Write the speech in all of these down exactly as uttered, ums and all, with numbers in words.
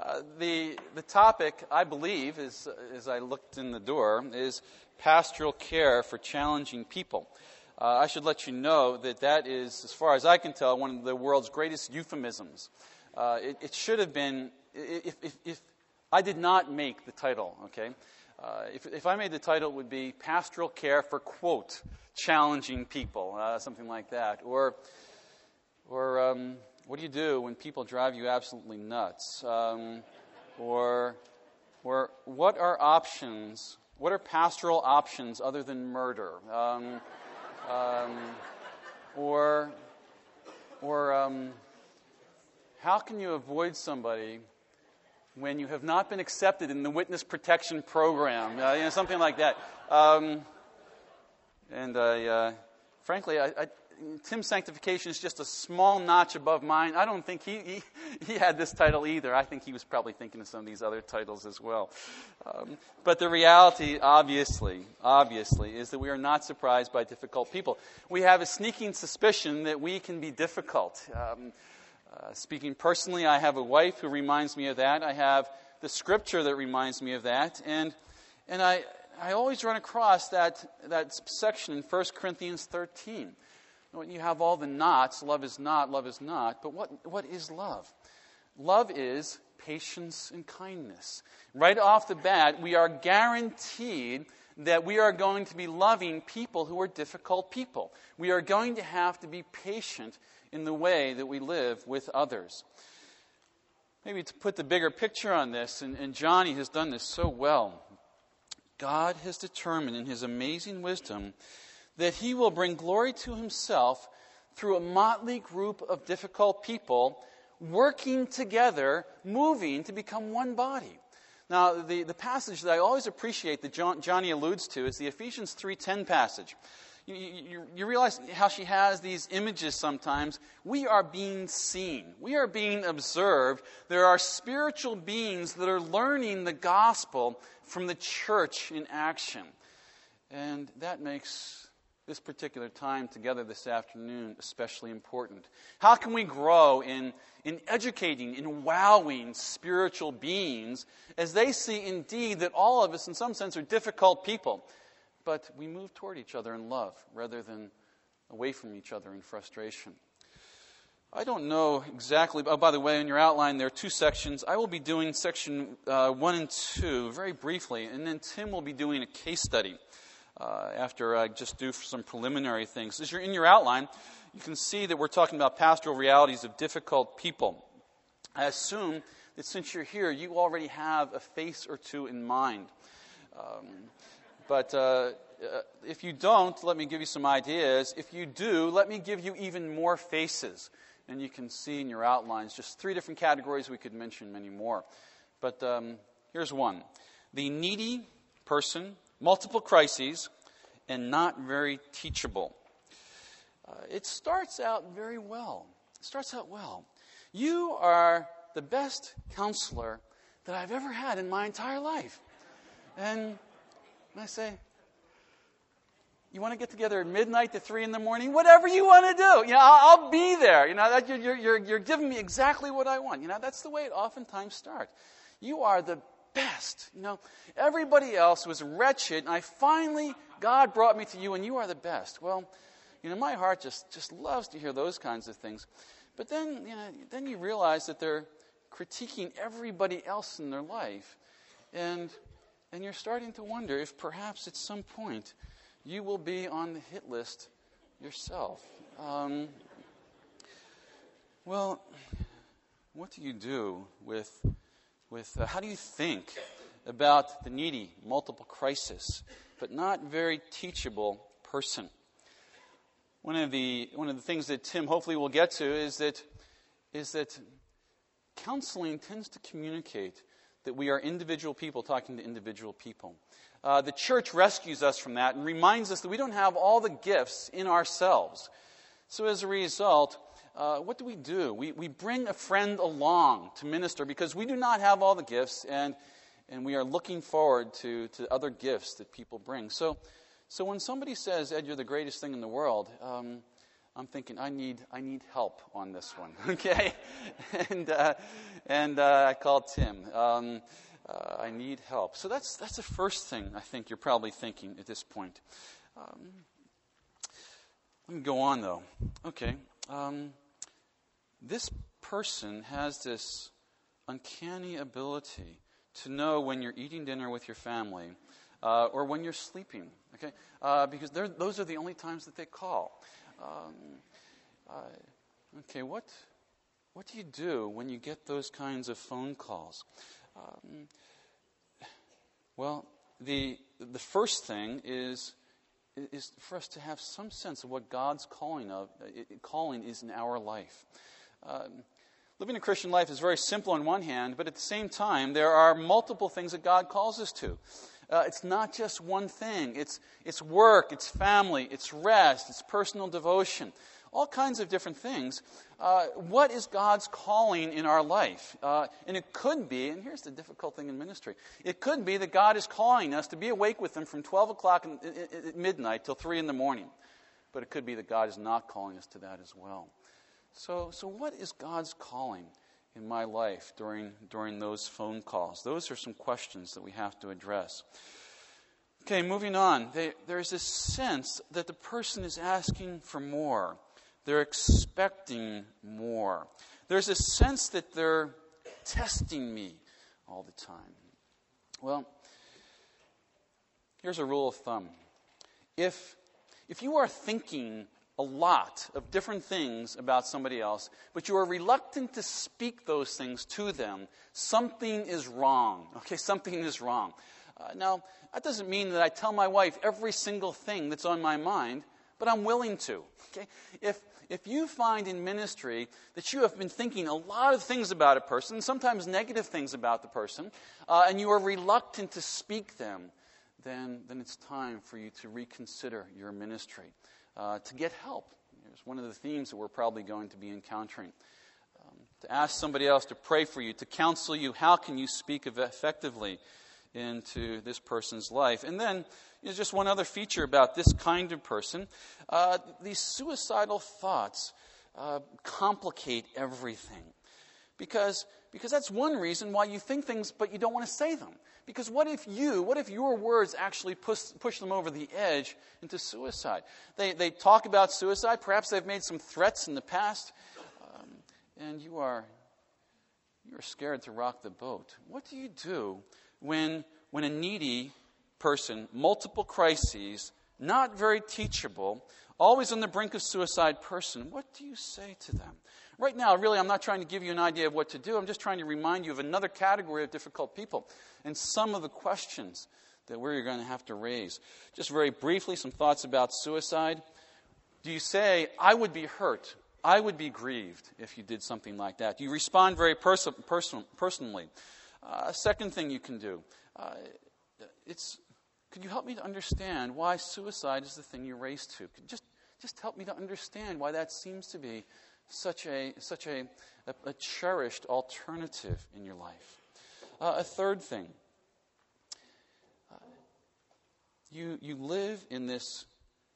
Uh, the the topic, I believe, is, as I looked in the door, is pastoral care for challenging people. Uh, I should let you know that that is, as far as I can tell, one of the world's greatest euphemisms. Uh, it, it should have been, if, if, if I did not make the title, okay? Uh, if, if I made the title, it would be Pastoral Care for, quote, challenging people, uh, something like that. Or, or um, what do you do when people drive you absolutely nuts? Um, or, or what are options, what are pastoral options other than murder? Um, um, or, or um, how can you avoid somebody when you have not been accepted in the witness protection program, uh, you know, something like that. Um, and I, uh, frankly, I, I, Tim's sanctification is just a small notch above mine. I don't think he, he, he had this title either. I think he was probably thinking of some of these other titles as well. Um, but the reality, obviously, obviously, is that we are not surprised by difficult people. We have a sneaking suspicion that we can be difficult. Um, Uh, speaking personally, I have a wife who reminds me of that. I have the scripture that reminds me of that. And and I I always run across that, that section in First Corinthians thirteen. When you have all the nots, love is not, love is not. But what what is love? Love is patience and kindness. Right off the bat, we are guaranteed that we are going to be loving people who are difficult people. We are going to have to be patient in the way that we live with others. Maybe to put the bigger picture on this, and, and Johnny has done this so well, God has determined in his amazing wisdom that he will bring glory to himself through a motley group of difficult people working together, moving to become one body. Now, the, the passage that I always appreciate that John, Johnny alludes to is the Ephesians three ten passage. You, you, you realize how she has these images sometimes. We are being seen. We are being observed. There are spiritual beings that are learning the gospel from the church in action. And that makes this particular time together this afternoon especially important. How can we grow in, in educating, in wowing spiritual beings as they see indeed that all of us in some sense are difficult people? But we move toward each other in love rather than away from each other in frustration. I don't know exactly. Oh, by the way, in your outline there are two sections. I will be doing section uh, one and two very briefly, and then Tim will be doing a case study uh, after I just do some preliminary things. As you're in your outline, you can see that we're talking about pastoral realities of difficult people. I assume that since you're here, you already have a face or two in mind. Um, But uh, if you don't, let me give you some ideas. If you do, let me give you even more faces. And you can see in your outlines just three different categories. We could mention many more. But um, here's one. The needy person, multiple crises, and not very teachable. Uh, it starts out very well. It starts out well. You are the best counselor that I've ever had in my entire life. And And I say, you want to get together at midnight to three in the morning? Whatever you want to do. You know, I'll, I'll be there. You know, that you're, you're, you're giving me exactly what I want. You know, that's the way it oftentimes starts. You are the best. You know, everybody else was wretched, and I finally, God brought me to you, and you are the best. Well, you know, my heart just, just loves to hear those kinds of things. But then, you know, then you realize that they're critiquing everybody else in their life. And And you're starting to wonder if perhaps at some point you will be on the hit list yourself. Um, well, what do you do with, with uh, how do you think about the needy, multiple crisis, but not very teachable person? One of the one of the things that Tim hopefully will get to is that is that counseling tends to communicate that we are individual people talking to individual people. Uh, the church rescues us from that and reminds us that we don't have all the gifts in ourselves. So as a result, uh, what do we do? We we bring a friend along to minister because we do not have all the gifts, and and we are looking forward to, to other gifts that people bring. So so when somebody says, Ed, you're the greatest thing in the world, um, I'm thinking, I need I need help on this one, okay? and uh, and uh, I called Tim. Um, uh, I need help. So that's that's the first thing I think you're probably thinking at this point. Um, let me go on, though. Okay. Um, this person has this uncanny ability to know when you're eating dinner with your family uh, or when you're sleeping, okay? Uh, because those are the only times that they call. Um, uh, okay, what what do you do when you get those kinds of phone calls? Um, well, the the first thing is is for us to have some sense of what God's calling of calling is in our life. Um, living a Christian life is very simple on one hand, but at the same time, there are multiple things that God calls us to. Uh, it's not just one thing. It's it's work, it's family, it's rest, it's personal devotion, all kinds of different things. Uh, what is God's calling in our life? Uh, and it could be, and here's the difficult thing in ministry, it could be that God is calling us to be awake with Him from twelve o'clock in, in, at midnight till three in the morning. But it could be that God is not calling us to that as well. So, so what is God's calling in my life during during those phone calls? Those are some questions that we have to address. Okay, moving on. They, there's this sense that the person is asking for more. They're expecting more. There's a sense that they're testing me all the time. Well, here's a rule of thumb. If if you are thinking a lot of different things about somebody else, but you are reluctant to speak those things to them, something is wrong. Okay, something is wrong. Uh, now, that doesn't mean that I tell my wife every single thing that's on my mind, but I'm willing to. Okay, if if you find in ministry that you have been thinking a lot of things about a person, sometimes negative things about the person, uh, and you are reluctant to speak them, then then it's time for you to reconsider your ministry. Uh, to get help. It's one of the themes that we're probably going to be encountering. Um, to ask somebody else to pray for you, to counsel you, how can you speak effectively into this person's life? And then, you know, just one other feature about this kind of person, uh, these suicidal thoughts uh, complicate everything. Because, because that's one reason why you think things, but you don't want to say them. Because what if you, what if your words actually push, push them over the edge into suicide? They they talk about suicide. Perhaps they've made some threats in the past, um, and you are you are scared to rock the boat. What do you do when when a needy person, multiple crises, not very teachable, always on the brink of suicide person? What do you say to them? Right now, really, I'm not trying to give you an idea of what to do. I'm just trying to remind you of another category of difficult people and some of the questions that we're going to have to raise. Just very briefly, some thoughts about suicide. Do you say, I would be hurt, I would be grieved if you did something like that? Do you respond very pers- person- personally? Uh, second thing you can do, uh, it's, could you help me to understand why suicide is the thing you race to? Could just, just help me to understand why that seems to be such a such a, a, a cherished alternative in your life. Uh, a third thing, uh, you you live in this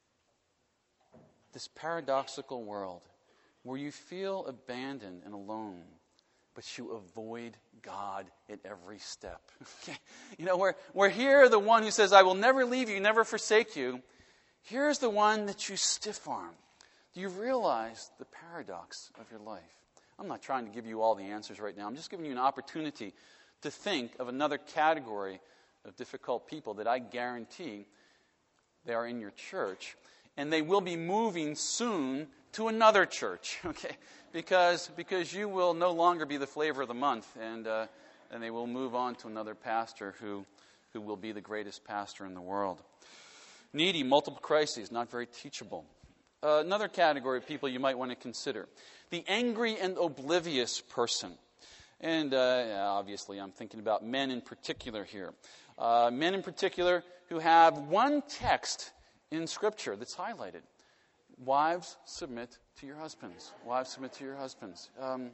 this paradoxical world where you feel abandoned and alone, but you avoid God at every step. Okay? You know, where where here the one who says, "I will never leave you, never forsake you," here's the one that you stiff arm. Do you realize the paradox of your life? I'm not trying to give you all the answers right now. I'm just giving you an opportunity to think of another category of difficult people that I guarantee they are in your church, and they will be moving soon to another church, okay? Because because you will no longer be the flavor of the month, and uh, and they will move on to another pastor who who will be the greatest pastor in the world. Needy, multiple crises, not very teachable. Uh, another category of people you might want to consider. The angry and oblivious person. And uh, obviously I'm thinking about men in particular here. Uh, men in particular who have one text in Scripture that's highlighted. Wives, submit to your husbands. Wives, submit to your husbands. Um,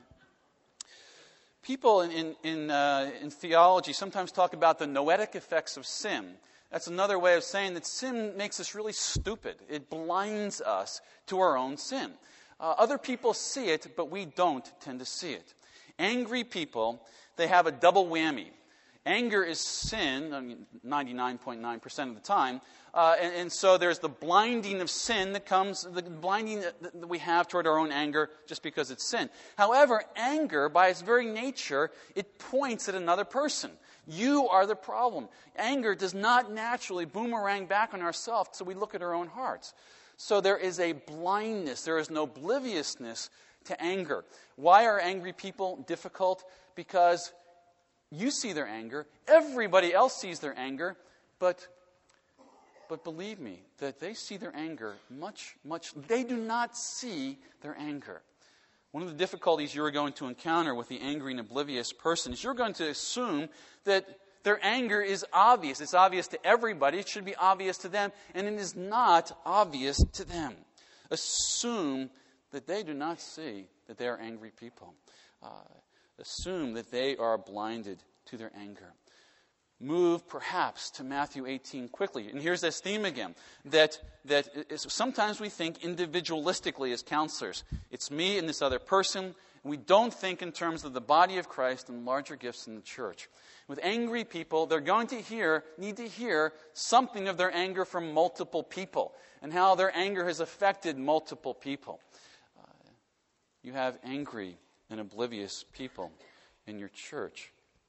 people in, in, in, uh, in theology sometimes talk about the noetic effects of sin. That's another way of saying that sin makes us really stupid. It blinds us to our own sin. Uh, other people see it, but we don't tend to see it. Angry people, they have a double whammy. Anger is sin, I mean, ninety-nine point nine percent of the time. Uh, and, and so there's the blinding of sin that comes, the blinding that, that we have toward our own anger just because it's sin. However, anger, by its very nature, it points at another person. You are the problem. Anger does not naturally boomerang back on ourselves, so we look at our own hearts. So there is a blindness, there is an obliviousness to anger. Why are angry people difficult? Because you see their anger, everybody else sees their anger, but but believe me, that they see their anger much, much, they do not see their anger. One of the difficulties you're going to encounter with the angry and oblivious person is you're going to assume that their anger is obvious. It's obvious to everybody. It should be obvious to them, and it is not obvious to them. Assume that they do not see that they are angry people. Uh, assume that they are blinded to their anger. Move perhaps to Matthew eighteen quickly. And here's this theme again, that, that sometimes we think individualistically as counselors. It's me and this other person. And we don't think in terms of the body of Christ and larger gifts in the church. With angry people, they're going to hear, need to hear something of their anger from multiple people and how their anger has affected multiple people. Uh, you have angry and oblivious people in your church.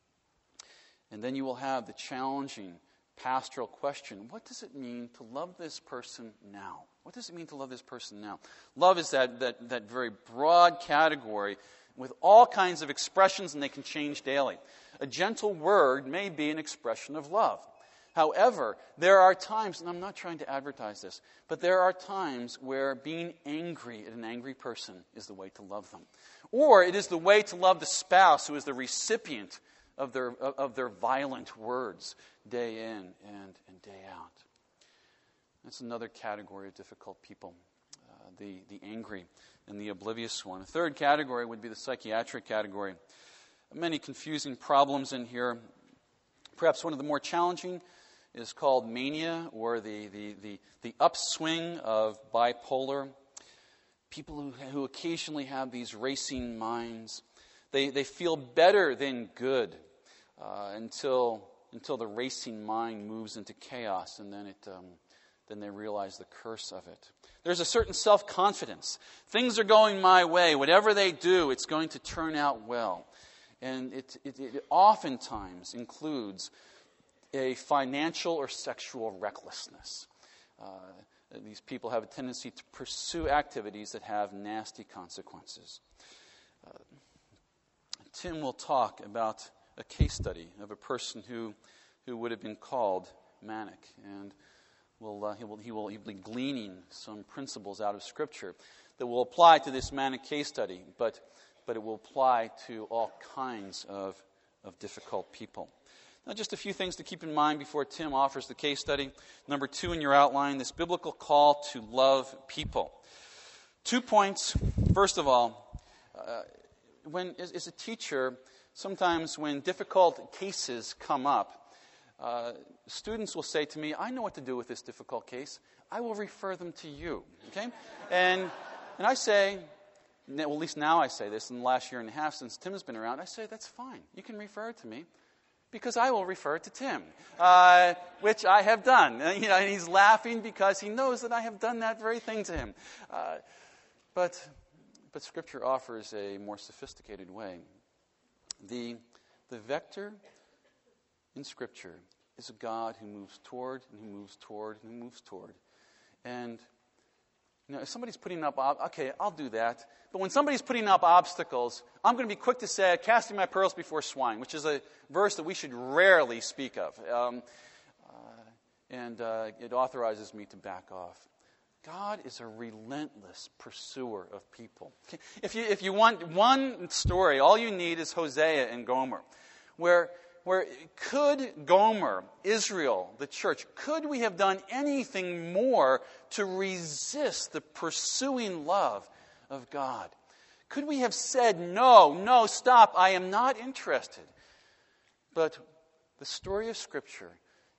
And then you will have the challenging pastoral question, what does it mean to love this person now? What does it mean to love this person now? Love is that, that, that very broad category with all kinds of expressions, and they can change daily. A gentle word may be an expression of love. However, there are times, and I'm not trying to advertise this, but there are times where being angry at an angry person is the way to love them. Or it is the way to love the spouse who is the recipient of their of their violent words day in and, and day out. That's another category of difficult people, uh, the, the angry and the oblivious one. A third category would be the psychiatric category. Many confusing problems in here. Perhaps one of the more challenging is called mania, or the, the, the, the upswing of bipolar. People who, who occasionally have these racing minds. They, they feel better than good uh, until until the racing mind moves into chaos, and then it um, then they realize the curse of it. There's a certain self-confidence. Things are going my way. Whatever they do, it's going to turn out well. And it, it, it oftentimes includes a financial or sexual recklessness. Uh, these people have a tendency to pursue activities that have nasty consequences. Uh, Tim will talk about a case study of a person who who would have been called manic, and will uh, he will he will he'll be gleaning some principles out of Scripture that will apply to this manic case study, but but it will apply to all kinds of of difficult people. Now, just a few things to keep in mind before Tim offers the case study. Number two in your outline, this biblical call to love people. Two points. First of all, uh, when as, as a teacher, sometimes when difficult cases come up, uh, students will say to me, I know what to do with this difficult case. I will refer them to you. Okay? And and I say, well, at least now I say this in the last year and a half since Tim has been around, I say, that's fine. You can refer it to me because I will refer it to Tim, uh, which I have done. And, you know, and he's laughing because he knows that I have done that very thing to him. Uh, but but Scripture offers a more sophisticated way. The, the vector in Scripture is a God who moves toward and who moves toward and who moves toward. And you know, if somebody's putting up, ob- okay, I'll do that. But when somebody's putting up obstacles, I'm going to be quick to say, casting my pearls before swine, which is a verse that we should rarely speak of. Um, uh, and uh, it authorizes me to back off. God is a relentless pursuer of people. If you if you want one story, all you need is Hosea and Gomer, where where could Gomer, Israel, the church, could we have done anything more to resist the pursuing love of God? Could we have said, no, no, stop, I am not interested? But the story of Scripture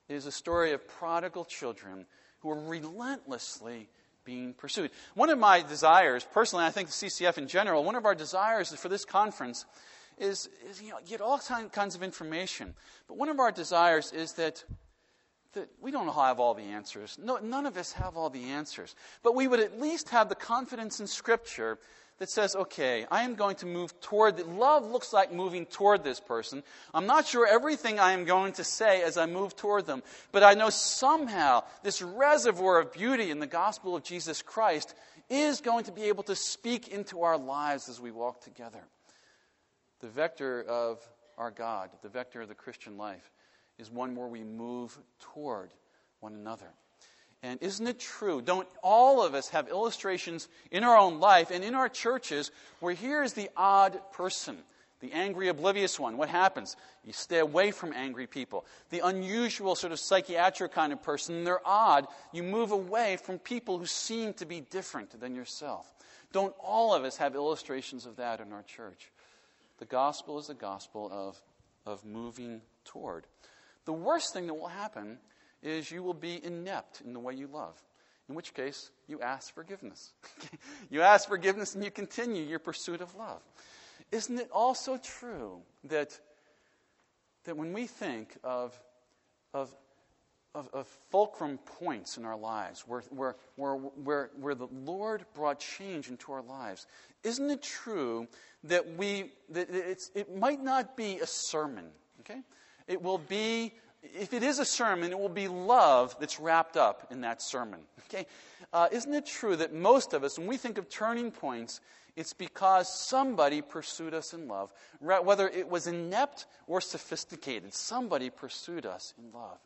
is a story of prodigal children who are relentlessly being pursued. One of my desires, personally, I think the C C F in general, one of our desires for this conference is, is you know, get all kinds of information. But one of our desires is that, that we don't have all the answers. No, none of us have all the answers. But we would at least have the confidence in Scripture that says, okay, I am going to move toward, that love looks like moving toward this person. I'm not sure everything I am going to say as I move toward them, but I know somehow this reservoir of beauty in the gospel of Jesus Christ is going to be able to speak into our lives as we walk together. The vector of our God, the vector of the Christian life, is one where we move toward one another. And isn't it true? Don't all of us have illustrations in our own life and in our churches where here's the odd person, the angry, oblivious one? What happens? You stay away from angry people. The unusual sort of psychiatric kind of person, they're odd. You move away from people who seem to be different than yourself. Don't all of us have illustrations of that in our church? The gospel is the gospel of, of moving toward. The worst thing that will happen is you will be inept in the way you love, in which case you ask forgiveness. You ask forgiveness and you continue your pursuit of love. Isn't it also true that, that when we think of, of, of, of fulcrum points in our lives, where, where, where, where, where the Lord brought change into our lives, isn't it true that we that it's, it might not be a sermon, okay? It will be, if it is a sermon, it will be love that's wrapped up in that sermon. Okay, uh, isn't it true that most of us, when we think of turning points, it's because somebody pursued us in love, whether it was inept or sophisticated. Somebody pursued us in love.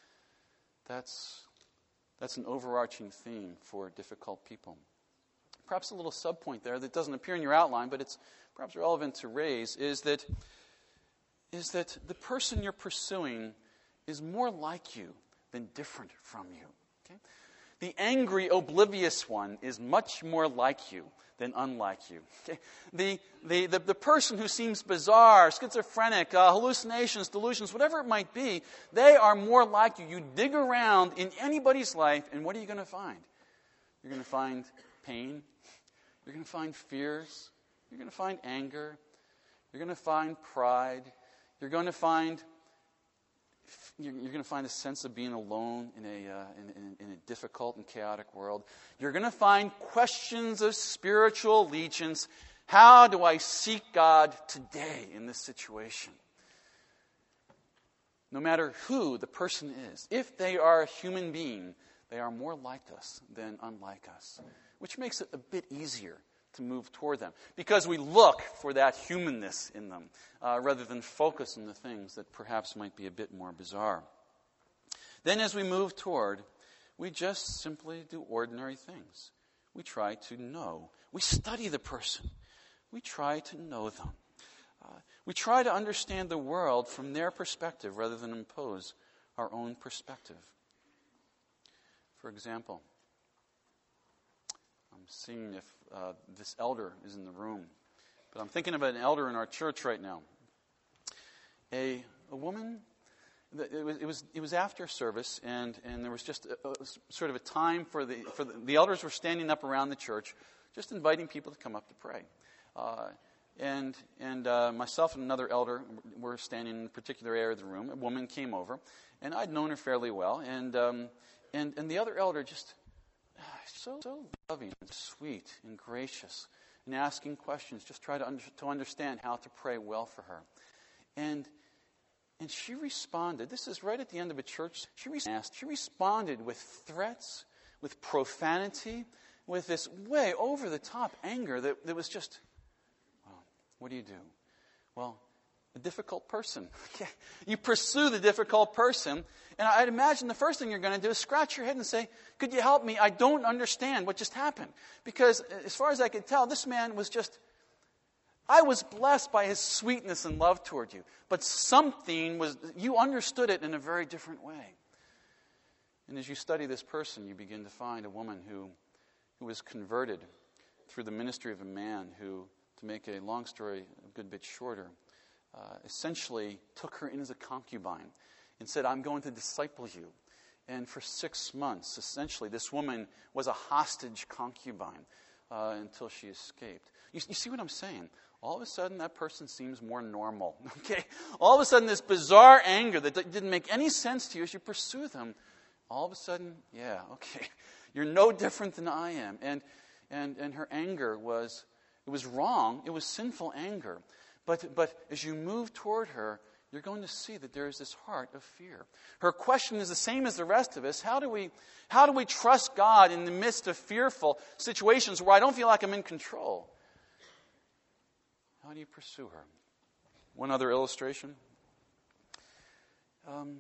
That's that's an overarching theme for difficult people. Perhaps a little subpoint there that doesn't appear in your outline, but it's perhaps relevant to raise, is that is that the person you're pursuing is more like you than different from you. Okay? The angry, oblivious one is much more like you than unlike you. Okay? The, the, the, the person who seems bizarre, schizophrenic, uh, hallucinations, delusions, whatever it might be, they are more like you. You dig around in anybody's life, and what are you going to find? You're going to find pain. You're going to find fears. You're going to find anger. You're going to find pride. You're going to find You're, you're going to find a sense of being alone in a, uh, in, in, in a difficult and chaotic world. You're going to find questions of spiritual allegiance. How do I seek God today in this situation? No matter who the person is, if they are a human being, they are more like us than unlike us, which makes it a bit easier to move toward them, because we look for that humanness in them uh, rather than focus on the things that perhaps might be a bit more bizarre. Then as we move toward, we just simply do ordinary things. We try to know. We study the person. We try to know them. Uh, we try to understand the world from their perspective rather than impose our own perspective. For example, I'm seeing if uh, this elder is in the room. But I'm thinking about an elder in our church right now. A, a woman, it was, it was it was after service, and, and there was just a, a, sort of a time for the for the, the elders were standing up around the church, just inviting people to come up to pray. Uh, and and uh, myself and another elder were standing in a particular area of the room. A woman came over, and I'd known her fairly well, and um, and and the other elder just. So, so loving and sweet and gracious and asking questions, just try to, under, to understand how to pray well for her. And and she responded, this is right at the end of a church, she, asked, she responded with threats, with profanity, with this way over-the-top anger that, that was just, well, what do you do? Well, a difficult person. Okay. You pursue the difficult person, and I'd imagine the first thing you're going to do is scratch your head and say, could you help me? I don't understand what just happened. Because as far as I could tell, this man was just, I was blessed by his sweetness and love toward you. But something was, you understood it in a very different way. And as you study this person, you begin to find a woman who, who was converted through the ministry of a man who, to make a long story a good bit shorter, Uh, essentially took her in as a concubine and said, I'm going to disciple you. And for six months, essentially, this woman was a hostage concubine uh, until she escaped. You, you see what I'm saying? All of a sudden, that person seems more normal. Okay, all of a sudden, this bizarre anger that didn't make any sense to you as you pursue them, all of a sudden, yeah, okay, you're no different than I am. And and and her anger was it was wrong. It was sinful anger. But but as you move toward her, you're going to see that there is this heart of fear. Her question is the same as the rest of us. How do we how do we trust God in the midst of fearful situations where I don't feel like I'm in control? How do you pursue her? One other illustration. Um,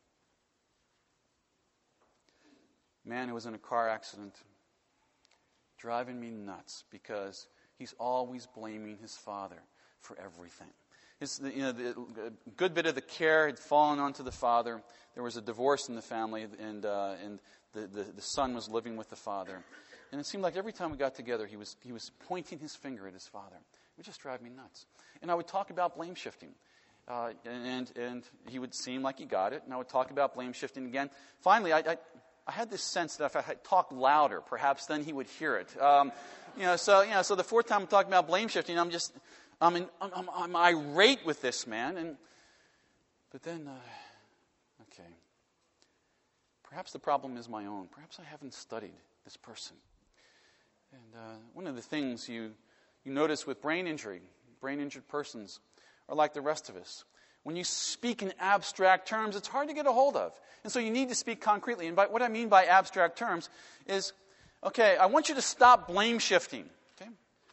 man who was in a car accident, driving me nuts because he's always blaming his father for everything. His, you know, the, a good bit of the care had fallen onto the father. There was a divorce in the family, and uh, and the, the, the son was living with the father. And it seemed like every time we got together, he was he was pointing his finger at his father. It would just drive me nuts. And I would talk about blame shifting. Uh, and and he would seem like he got it. And I would talk about blame shifting again. Finally, I, I, I had this sense that if I had talked louder, perhaps then he would hear it. Um, you know, so you know, so the fourth time I'm talking about blame shifting, I'm just I'm, in, I'm, I'm irate with this man. And but then, uh, okay, perhaps the problem is my own. Perhaps I haven't studied this person. And uh, one of the things you You notice with brain injury, brain-injured persons are like the rest of us. When you speak in abstract terms, it's hard to get a hold of. And so you need to speak concretely. And by, what I mean by abstract terms is, okay, I want you to stop blame shifting. Okay?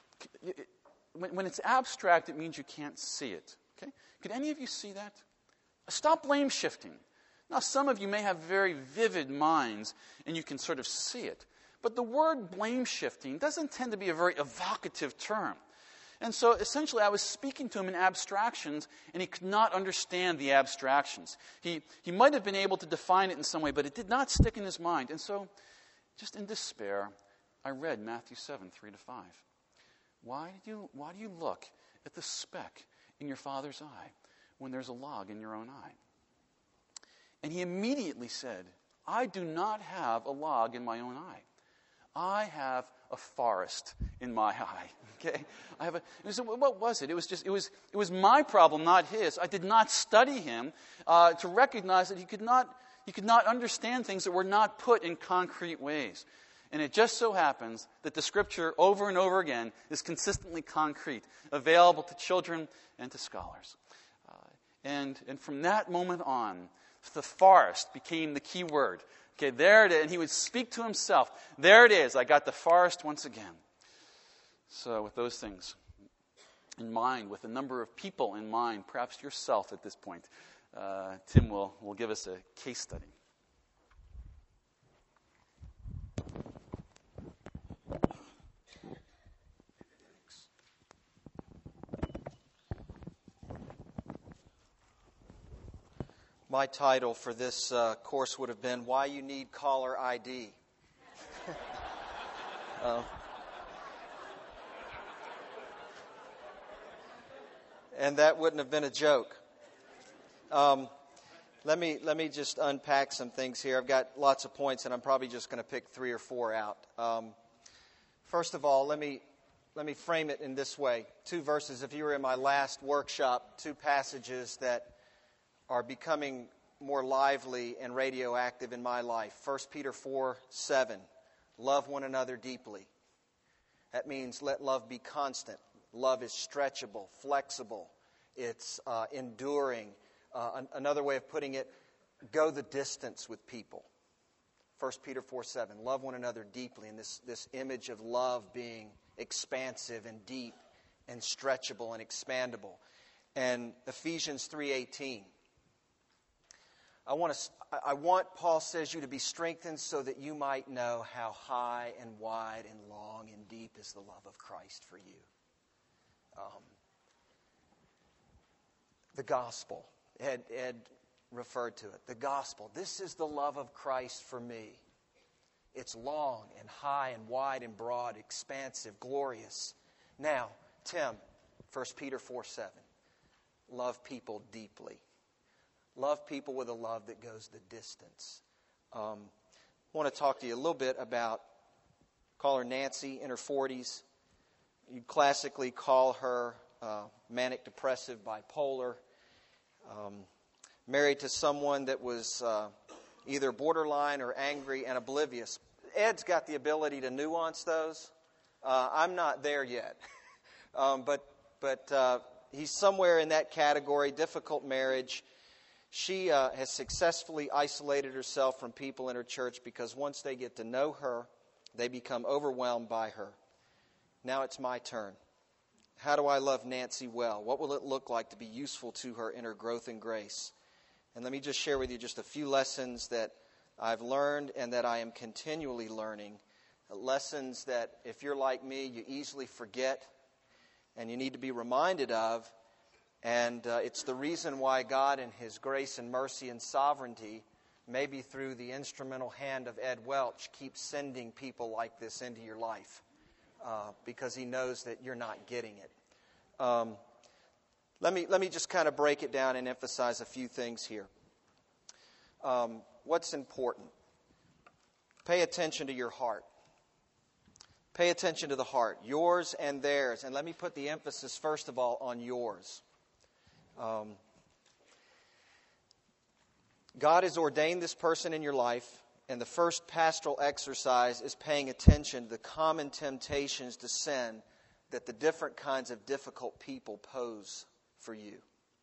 When, when it's abstract, it means you can't see it. Okay? Could any of you see that? Stop blame shifting. Now, some of you may have very vivid minds, and you can sort of see it. But the word blame shifting doesn't tend to be a very evocative term. And so essentially I was speaking to him in abstractions, and he could not understand the abstractions. He he might have been able to define it in some way, but it did not stick in his mind. And so, just in despair, I read Matthew seven, three to five. Why do you why do you look at the speck in your father's eye when there's a log in your own eye? And he immediately said, I do not have a log in my own eye. I have a forest in my eye. Okay, I have a. So what was it? It was just. It was. It was my problem, not his. I did not study him uh, to recognize that he could not. He could not understand things that were not put in concrete ways. And it just so happens that the Scripture, over and over again, is consistently concrete, available to children and to scholars. Uh, and and from that moment on, the forest became the key word. Okay, there it is. And he would speak to himself. There it is. I got the forest once again. So with those things in mind, with a number of people in mind, perhaps yourself at this point, uh, Tim will, will give us a case study. My title for this uh, course would have been, Why You Need Caller I D. uh, and that wouldn't have been a joke. Um, let me let me just unpack some things here. I've got lots of points, and I'm probably just going to pick three or four out. Um, first of all, let me let me frame it in this way. Two verses. If you were in my last workshop, two passages that are becoming more lively and radioactive in my life. First Peter four seven, love one another deeply. That means let love be constant. Love is stretchable, flexible. It's uh, enduring. Uh, an- another way of putting it, go the distance with people. First Peter four seven, love one another deeply. And this, this image of love being expansive and deep and stretchable and expandable. And Ephesians three eighteen. I want to. I want, Paul says, you to be strengthened so that you might know how high and wide and long and deep is the love of Christ for you. Um, the gospel. Ed, Ed referred to it. The gospel. This is the love of Christ for me. It's long and high and wide and broad, expansive, glorious. Now, Tim, First Peter four seven. Love people deeply. Love people with a love that goes the distance. Um, I want to talk to you a little bit about, call her Nancy, in her forties. You'd classically call her uh, manic depressive bipolar. Um, married to someone that was uh, either borderline or angry and oblivious. Ed's got the ability to nuance those. Uh, I'm not there yet. um, but but uh, he's somewhere in that category, difficult marriage. She uh, has successfully isolated herself from people in her church because once they get to know her, they become overwhelmed by her. Now it's my turn. How do I love Nancy well? What will it look like to be useful to her in her growth and grace? And let me just share with you just a few lessons that I've learned and that I am continually learning. Lessons that, if you're like me, you easily forget and you need to be reminded of. And uh, it's the reason why God, in His grace and mercy and sovereignty, maybe through the instrumental hand of Ed Welch, keeps sending people like this into your life. Uh, because He knows that you're not getting it. Um, let me let me just kind of break it down and emphasize a few things here. Um, what's important? Pay attention to your heart. Pay attention to the heart, yours and theirs. And let me put the emphasis, first of all, on yours. Um, God has ordained this person in your life. And the first pastoral exercise is paying attention to the common temptations to sin that the different kinds of difficult people pose for you.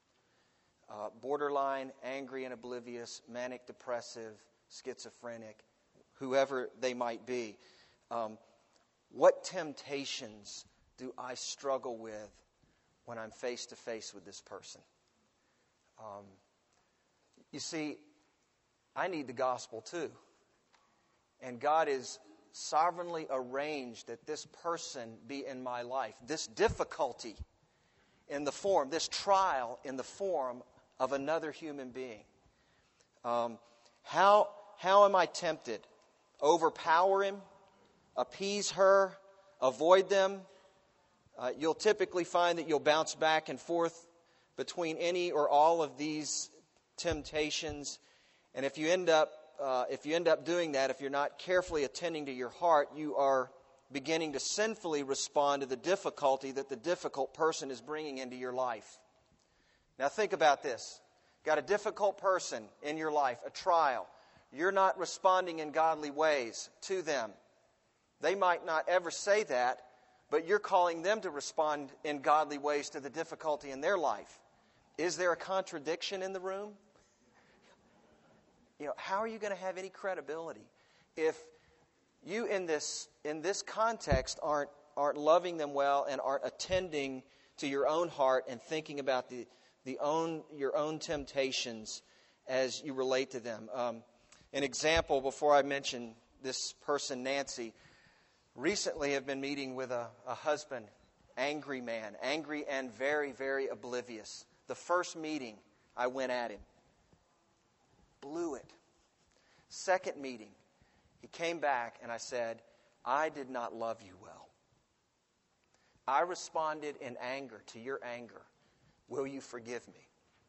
Uh, borderline, angry and oblivious, manic depressive, schizophrenic, whoever they might be. Um, what temptations do I struggle with when I'm face to face with this person? Um, you see, I need the gospel too. And God is sovereignly arranged that this person be in my life. This difficulty in the form, this trial in the form of another human being. Um, how, how am I tempted? Overpower him? Appease her? Avoid them? Uh, you'll typically find that you'll bounce back and forth between any or all of these temptations. And if you end up Uh, if you end up doing that, if you're not carefully attending to your heart, you are beginning to sinfully respond to the difficulty that the difficult person is bringing into your life. Now think about this. Got a difficult person in your life, a trial. You're not responding in godly ways to them. They might not ever say that, but you're calling them to respond in godly ways to the difficulty in their life. Is there a contradiction in the room? You know, how are you going to have any credibility if you in this in this context aren't aren't loving them well and aren't attending to your own heart and thinking about the the own your own temptations as you relate to them? Um, an example before I mention this person, Nancy. Recently, I've been meeting with a, a husband, angry man, angry and very very oblivious. The first meeting, I went at him. Blew it. Second meeting, he came back and I said, I did not love you well. I responded in anger to your anger. Will you forgive me?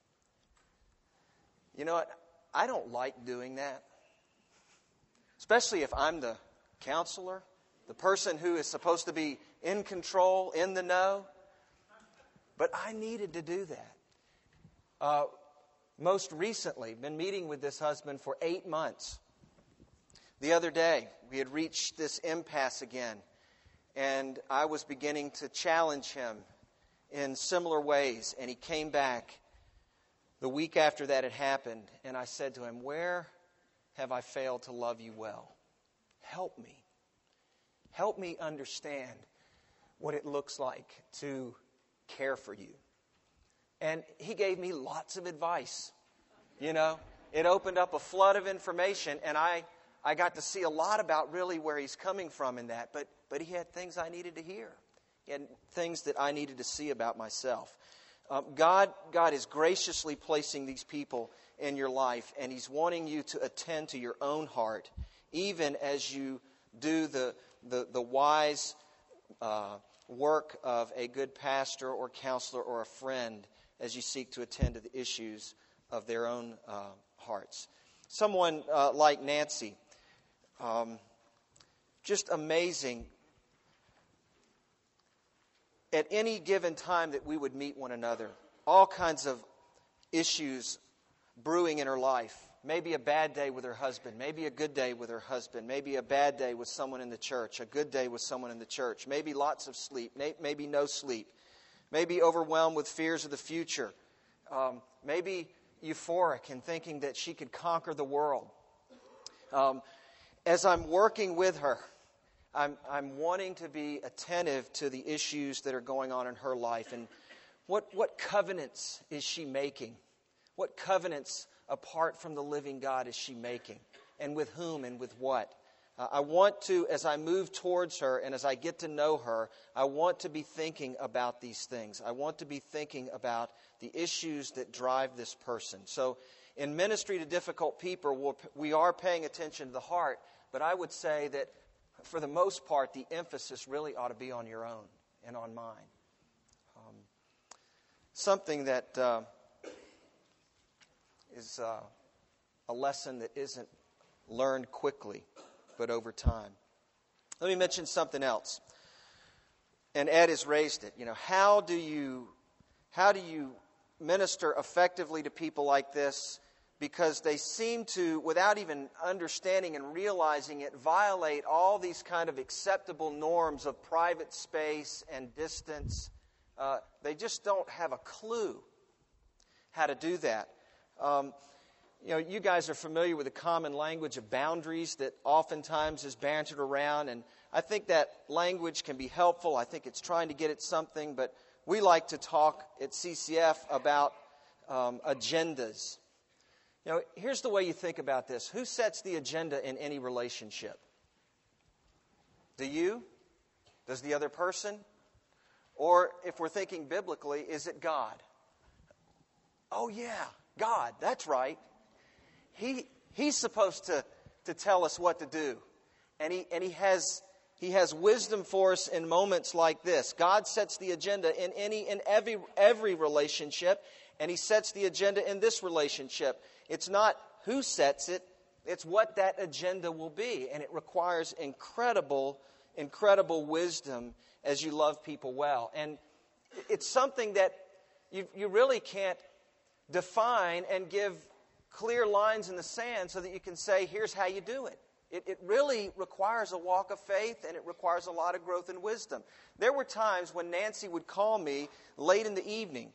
You know what? I don't like doing that. Especially if I'm the counselor, the person who is supposed to be in control, in the know. But I needed to do that. Uh, Most recently, been meeting with this husband for eight months. The other day, we had reached this impasse again, and I was beginning to challenge him in similar ways, and he came back the week after that had happened, and I said to him, where have I failed to love you well? Help me. Help me understand what it looks like to care for you. And he gave me lots of advice. You know, it opened up a flood of information, and I, I got to see a lot about really where he's coming from in that. But, but he had things I needed to hear. He had things that I needed to see about myself. Um, God, God is graciously placing these people in your life, and He's wanting you to attend to your own heart, even as you do the the, the wise uh, work of a good pastor or counselor or a friend as you seek to attend to the issues of their own uh, hearts. Someone uh, like Nancy, um, just amazing. At any given time that we would meet one another, all kinds of issues brewing in her life. Maybe a bad day with her husband. Maybe a good day with her husband. Maybe a bad day with someone in the church. A good day with someone in the church. Maybe lots of sleep. Maybe no sleep. Maybe overwhelmed with fears of the future. Um, maybe euphoric and thinking that she could conquer the world. Um, as I'm working with her, I'm, I'm wanting to be attentive to the issues that are going on in her life. And what, what covenants is she making? What covenants apart from the living God is she making? And with whom and with what? Uh, I want to, as I move towards her and as I get to know her, I want to be thinking about these things. I want to be thinking about the issues that drive this person. So in ministry to difficult people, we'll, we are paying attention to the heart, but I would say that for the most part, the emphasis really ought to be on your own and on mine. Um, something that uh, is uh, a lesson that isn't learned quickly, but over time. Let me mention something else. And Ed has raised it. You know, how do you how do you minister effectively to people like this? Because they seem to, without even understanding and realizing it, violate all these kind of acceptable norms of private space and distance. Uh, they just don't have a clue how to do that. Um, you know, you guys are familiar with the common language of boundaries that oftentimes is bantered around, and I think that language can be helpful. I think it's trying to get at something, but we like to talk at C C F about um, agendas. You know, here's the way you think about this. Who sets the agenda in any relationship? Do you? Does the other person? Or if we're thinking biblically, is it God? Oh yeah, God, that's right. He He's supposed to, to tell us what to do. And he and he has he has wisdom for us in moments like this. God sets the agenda in any in every every relationship, and He sets the agenda in this relationship. It's not who sets it, it's what that agenda will be. And it requires incredible, incredible wisdom as you love people well. And it's something that you, you really can't define and give clear lines in the sand so that you can say, here's how you do it. It, it really requires a walk of faith, and it requires a lot of growth and wisdom. There were times when Nancy would call me late in the evening.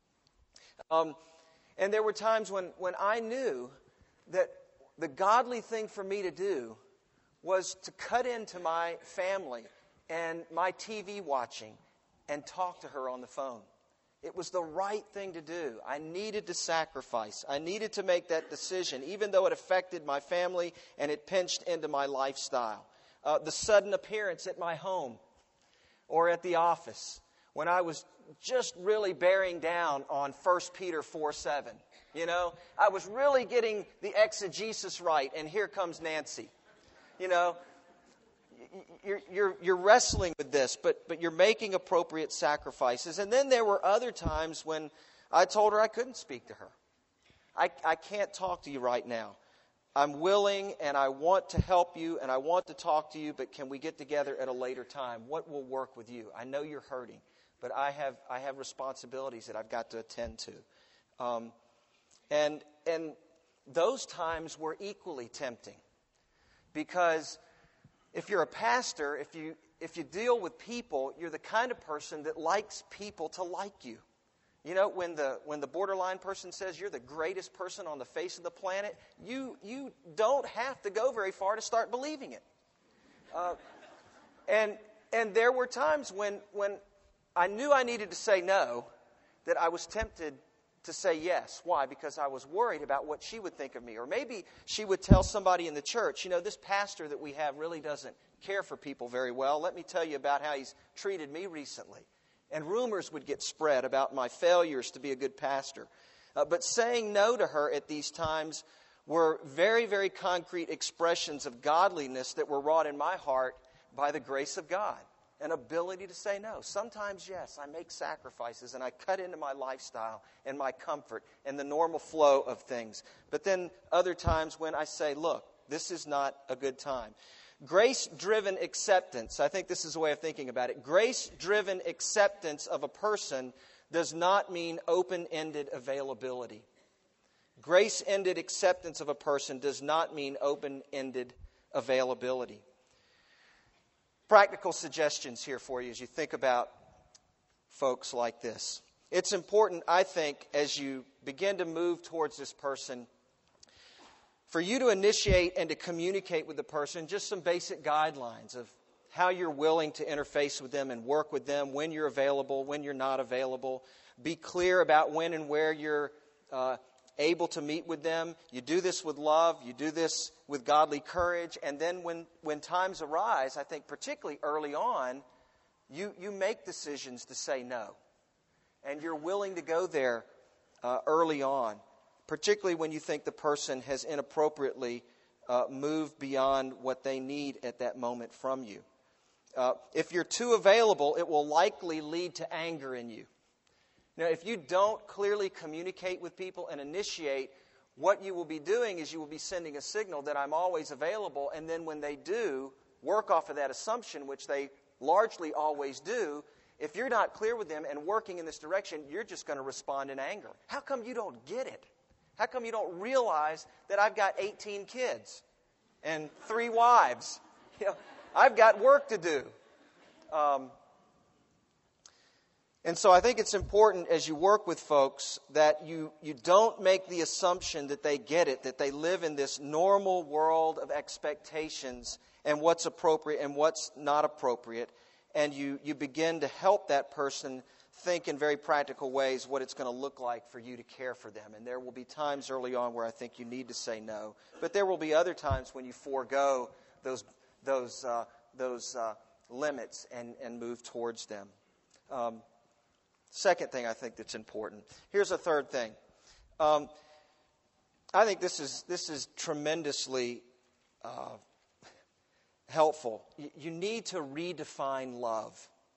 Um, and there were times when, when I knew that the godly thing for me to do was to cut into my family and my T V watching and talk to her on the phone. It was the right thing to do. I needed to sacrifice. I needed to make that decision, even though it affected my family and it pinched into my lifestyle. Uh, the sudden appearance at my home or at the office when I was just really bearing down on First Peter four seven. You know, I was really getting the exegesis right, and here comes Nancy. You know, You're, you're, you're wrestling with this, but, but you're making appropriate sacrifices. And then there were other times when I told her I couldn't speak to her. I, I can't talk to you right now. I'm willing and I want to help you and I want to talk to you, but can we get together at a later time? What will work with you? I know you're hurting, but I have I have responsibilities that I've got to attend to. Um, and and those times were equally tempting because if you're a pastor, if you if you deal with people, you're the kind of person that likes people to like you. You know, when the when the borderline person says you're the greatest person on the face of the planet, you you don't have to go very far to start believing it. Uh, and and there were times when when I knew I needed to say no, that I was tempted to say yes. Why? Because I was worried about what she would think of me. Or maybe she would tell somebody in the church, you know, this pastor that we have really doesn't care for people very well. Let me tell you about how he's treated me recently. And rumors would get spread about my failures to be a good pastor. Uh, but saying no to her at these times were very, very concrete expressions of godliness that were wrought in my heart by the grace of God. an ability to say no. Sometimes, yes, I make sacrifices and I cut into my lifestyle and my comfort and the normal flow of things. But then other times when I say, look, this is not a good time. Grace-driven acceptance, I think this is a way of thinking about it. Grace-driven acceptance of a person does not mean open-ended availability. Grace-ended acceptance of a person does not mean open-ended availability. Practical suggestions here for you as you think about folks like this. It's important, I think, as you begin to move towards this person, for you to initiate and to communicate with the person just some basic guidelines of how you're willing to interface with them and work with them, when you're available, when you're not available. Be clear about when and where you're uh, able to meet with them. You do this with love. You do this with godly courage. And then when, when times arise, I think particularly early on, you, you make decisions to say no. And you're willing to go there uh, early on, particularly when you think the person has inappropriately uh, moved beyond what they need at that moment from you. Uh, if you're too available, it will likely lead to anger in you. Now, if you don't clearly communicate with people and initiate, what you will be doing is you will be sending a signal that I'm always available, and then when they do work off of that assumption, which they largely always do, if you're not clear with them and working in this direction, you're just going to respond in anger. How come you don't get it? How come you don't realize that I've got eighteen kids and three wives? You know, I've got work to do. Um, And so I think it's important as you work with folks that you, you don't make the assumption that they get it, that they live in this normal world of expectations and what's appropriate and what's not appropriate. And you, you begin to help that person think in very practical ways what it's going to look like for you to care for them. And there will be times early on where I think you need to say no. But there will be other times when you forego those, those, uh, those uh, limits and, and move towards them. Um, Second thing I think that's important. Here's a third thing. Um, I think this is this is tremendously uh, helpful. You, you need to redefine love.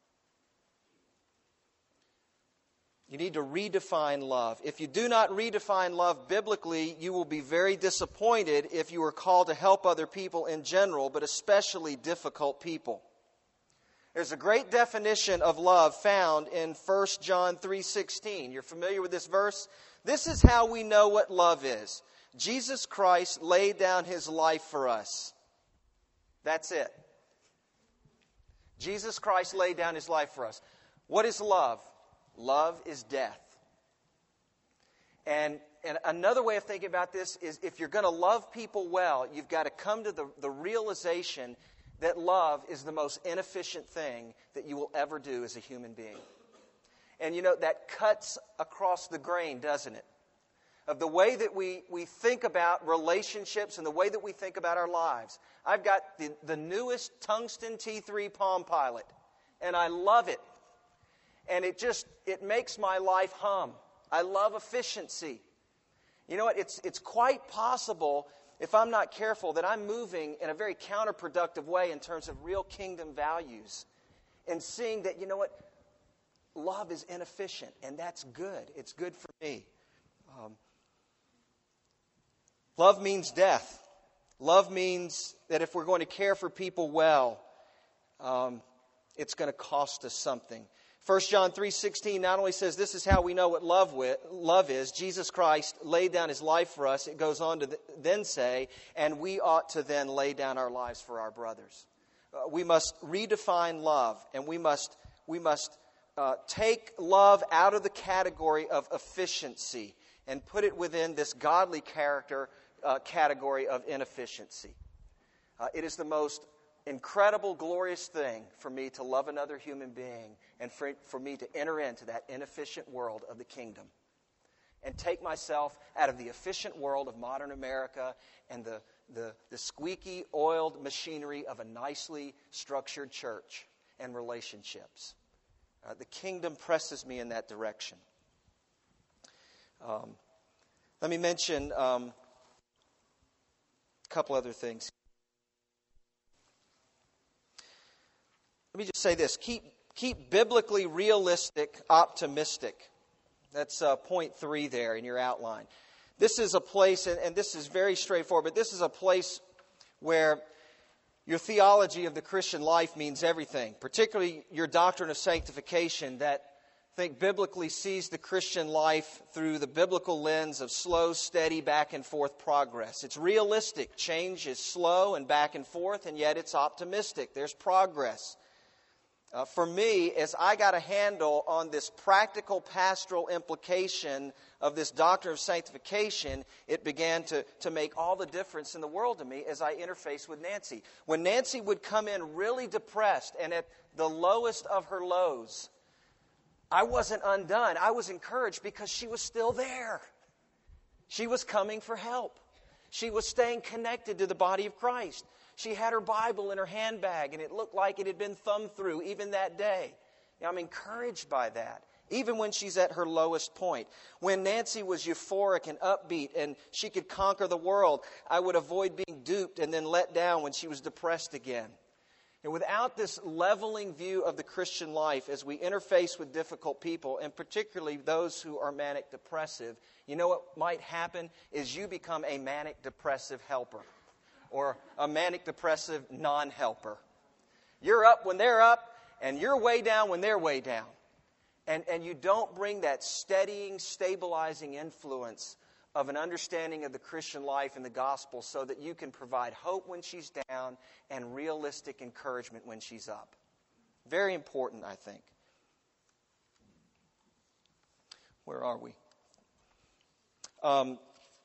You need to redefine love. If you do not redefine love biblically, you will be very disappointed if you are called to help other people in general, but especially difficult people. There's a great definition of love found in First John three sixteen. You're familiar with this verse? This is how we know what love is. Jesus Christ laid down His life for us. That's it. Jesus Christ laid down His life for us. What is love? Love is death. And, and another way of thinking about this is if you're going to love people well, you've got to come to the, the realization that love is the most inefficient thing that you will ever do as a human being. And you know, that cuts across the grain, doesn't it? Of the way that we, we think about relationships and the way that we think about our lives. I've got the, the newest tungsten T three Palm Pilot, and I love it. And it just, it makes my life hum. I love efficiency. You know what? It's, it's quite possible, if I'm not careful, that I'm moving in a very counterproductive way in terms of real kingdom values. And seeing that, you know what? Love is inefficient, and that's good. It's good for me. Um, love means death. Love means that if we're going to care for people well, um, it's going to cost us something. First John three sixteen not only says this is how we know what love with, love is. Jesus Christ laid down His life for us. It goes on to th- then say, and we ought to then lay down our lives for our brothers. Uh, we must redefine love, and we must we must uh, take love out of the category of efficiency and put it within this godly character uh, category of inefficiency. Uh, it is the most incredible, glorious thing for me to love another human being and for, for me to enter into that inefficient world of the kingdom and take myself out of the efficient world of modern America and the, the, the squeaky, oiled machinery of a nicely structured church and relationships. Uh, the kingdom presses me in that direction. Um, let me mention um, a couple other things. let me just say this. Keep, keep biblically realistic, optimistic. That's uh, point three there in your outline. This is a place, and, and this is very straightforward, but this is a place where your theology of the Christian life means everything, particularly your doctrine of sanctification that I think biblically sees the Christian life through the biblical lens of slow, steady, back and forth progress. It's realistic. Change is slow and back and forth, and yet it's optimistic. There's progress. Uh, for me, as I got a handle on this practical pastoral implication of this doctrine of sanctification, it began to, to make all the difference in the world to me as I interfaced with Nancy. When Nancy would come in really depressed and at the lowest of her lows, I wasn't undone. I was encouraged because she was still there. She was coming for help. She was staying connected to the body of Christ. She had her Bible in her handbag, and it looked like it had been thumbed through even that day. You know, I'm encouraged by that, even when she's at her lowest point. When Nancy was euphoric and upbeat and she could conquer the world, I would avoid being duped and then let down when she was depressed again. And without this leveling view of the Christian life as we interface with difficult people, and particularly those who are manic depressive, you know what might happen is you become a manic depressive helper or a manic depressive non-helper. You're up when they're up, and you're way down when they're way down. And, and you don't bring that steadying, stabilizing influence of an understanding of the Christian life and the gospel so that you can provide hope when she's down and realistic encouragement when she's up. Very important, I think. Where are we? Um,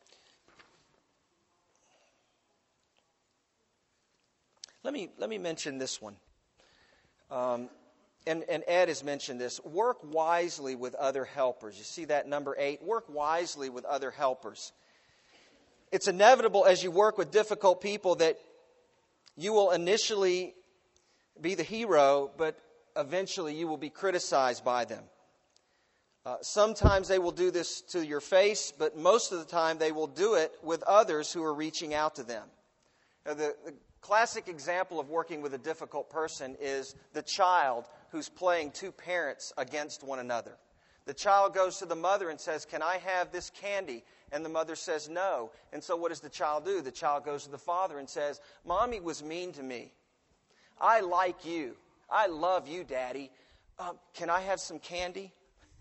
let me let me mention this one. Um, And, and Ed has mentioned this. Work wisely with other helpers. You see that number eight? Work wisely with other helpers. It's inevitable as you work with difficult people that you will initially be the hero, but eventually you will be criticized by them. Uh, sometimes they will do this to your face, but most of the time they will do it with others who are reaching out to them. Now, the, the classic example of working with a difficult person is the child who's playing two parents against one another. The child goes to the mother and says, "Can I have this candy?" And the mother says no. And so what does the child do? The child goes to the father and says, "Mommy was mean to me. I like you. I love you, Daddy. Uh, can I have some candy?"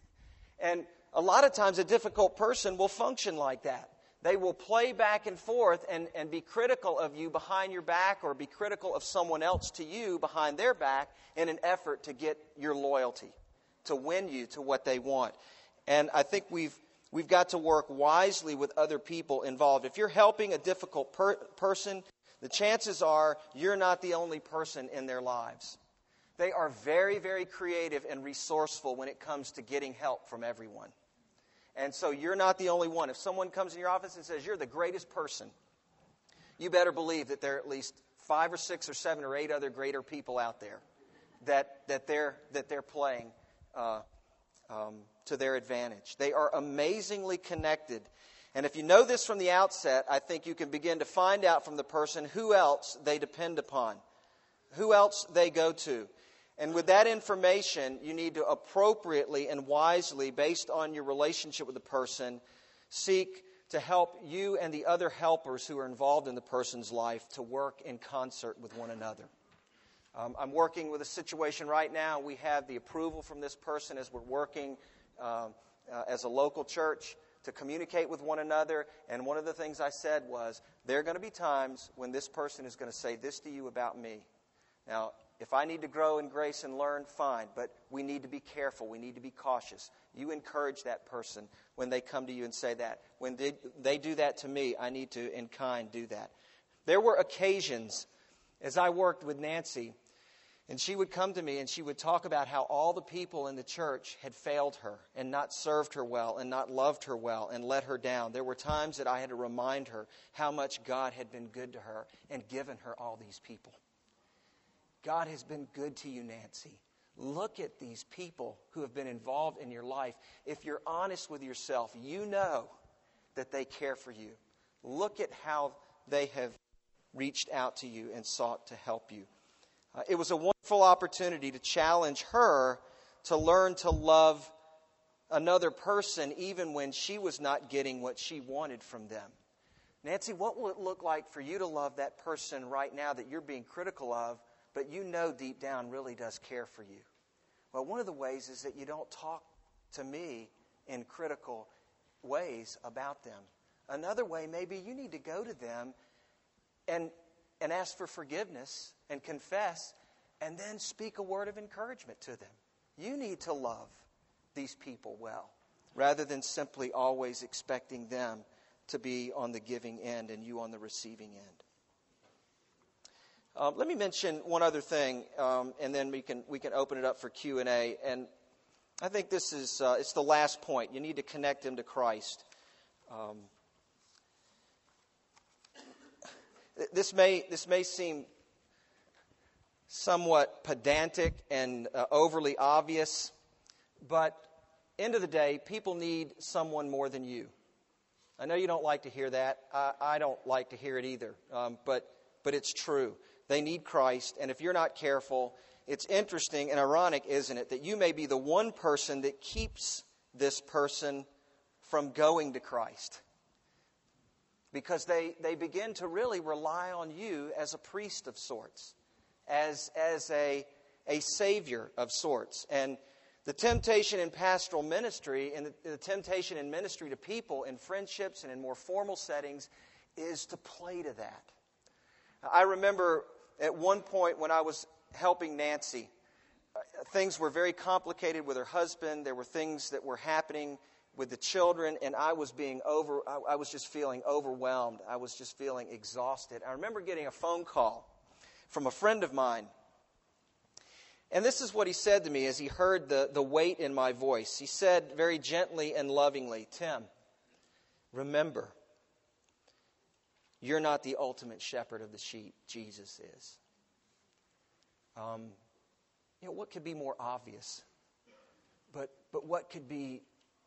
And a lot of times a difficult person will function like that. They will play back and forth and, and be critical of you behind your back or be critical of someone else to you behind their back in an effort to get your loyalty, to win you to what they want. And I think we've we've got to work wisely with other people involved. If you're helping a difficult per- person, the chances are you're not the only person in their lives. They are very, very creative and resourceful when it comes to getting help from everyone. And so you're not the only one. If someone comes in your office and says, "You're the greatest person," you better believe that there are at least five or six or seven or eight other greater people out there that that they're that they're playing uh, um, to their advantage. They are amazingly connected. And if you know this from the outset, I think you can begin to find out from the person who else they depend upon, who else they go to. And with that information, you need to appropriately and wisely, based on your relationship with the person, seek to help you and the other helpers who are involved in the person's life to work in concert with one another. Um, I'm working with a situation right now. We have the approval from this person as we're working uh, uh, as a local church to communicate with one another. And one of the things I said was, there are going to be times when this person is going to say this to you about me. Now, if I need to grow in grace and learn, fine. But we need to be careful. We need to be cautious. You encourage that person when they come to you and say that. When they, they do that to me, I need to, in kind, do that. There were occasions, as I worked with Nancy, and she would come to me and she would talk about how all the people in the church had failed her and not served her well and not loved her well and let her down. There were times that I had to remind her how much God had been good to her and given her all these people. God has been good to you, Nancy. Look at these people who have been involved in your life. If you're honest with yourself, you know that they care for you. Look at how they have reached out to you and sought to help you. Uh, it was a wonderful opportunity to challenge her to learn to love another person even when she was not getting what she wanted from them. Nancy, what will it look like for you to love that person right now that you're being critical of, but you know deep down really does care for you? Well, one of the ways is that you don't talk to me in critical ways about them. Another way, maybe you need to go to them and and ask for forgiveness and confess, and then speak a word of encouragement to them. You need to love these people well, rather than simply always expecting them to be on the giving end and you on the receiving end. Um, let me mention one other thing, um, and then we can we can open it up for Q and A. And I think this is uh, it's the last point. You need to connect them to Christ. Um, this may this may seem somewhat pedantic and uh, overly obvious, but end of the day, people need someone more than you. I know you don't like to hear that. I, I don't like to hear it either, um, but but it's true. They need Christ, and if you're not careful, it's interesting and ironic, isn't it, that you may be the one person that keeps this person from going to Christ. Because they, they begin to really rely on you as a priest of sorts, as, as a, a savior of sorts. And the temptation in pastoral ministry, and the, the temptation in ministry to people, in friendships and in more formal settings, is to play to that. I remember at one point when I was helping Nancy, uh, things were very complicated with her husband. There were things that were happening with the children, and I was being over, I, I was just feeling overwhelmed. I was just feeling exhausted. I remember getting a phone call from a friend of mine. And this is what he said to me as he heard the, the weight in my voice. He said very gently and lovingly, "Tim, remember, you're not the ultimate shepherd of the sheep. Jesus is." Um, you know, what could be more obvious? But but what could be